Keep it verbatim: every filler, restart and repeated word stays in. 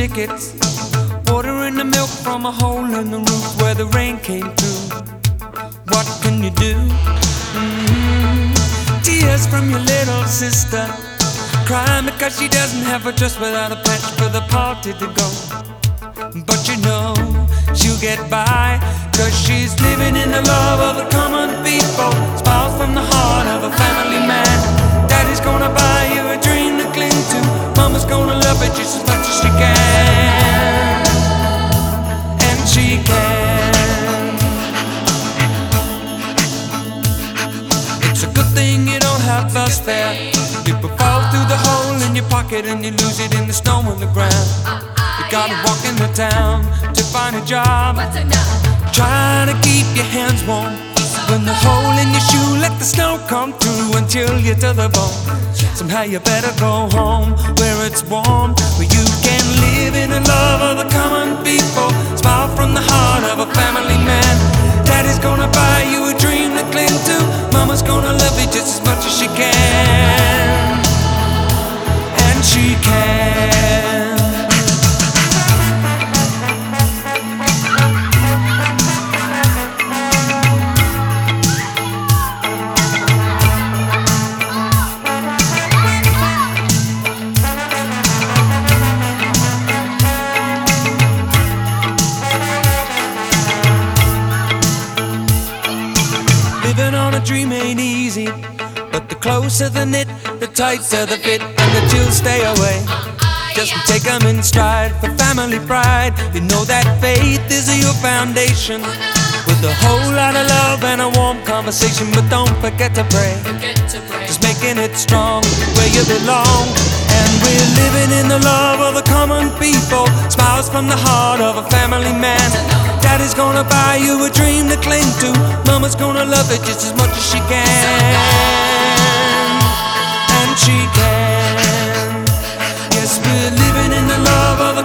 tickets, watering the milk from a hole in the roof where the rain came through. What can you do? Mm-hmm. Tears from your little sister, crying because she doesn't have a dress without a patch for the party to go. But you know she'll get by, cause she's living in the love of the common people. Smiles from the heart of a family man. Daddy's gonna buy you a dream to cling to. Mama's gonna love it just as much as she can. And she can. It's a good thing you don't have us there. People fall through the hole in your pocket and you lose it in the snow on the ground. You gotta walk into town to find a job, trying to keep your hands warm. When the hole in your shoe, let the snow come through and chill you to the bone. Somehow you better go home where it's warm, where you can live in the love of the common people. Smile from the heart of a family man. Daddy's gonna buy you a dream to cling to. Mama's gonna love you just as much as she can. And she can. Living on a dream ain't easy, but the closer the knit, the tighter the fit, and the chills stay away. Just take them in stride for family pride. You know that faith is your foundation, with a whole lot of love and a warm conversation. But don't forget to pray, just making it strong where you belong. And we're living in the love of the common people. Smiles from the heart of a family man. Daddy's gonna buy you a dream to cling to. Mama's gonna love it just as much as she can. And she can. Yes, we're living in the love of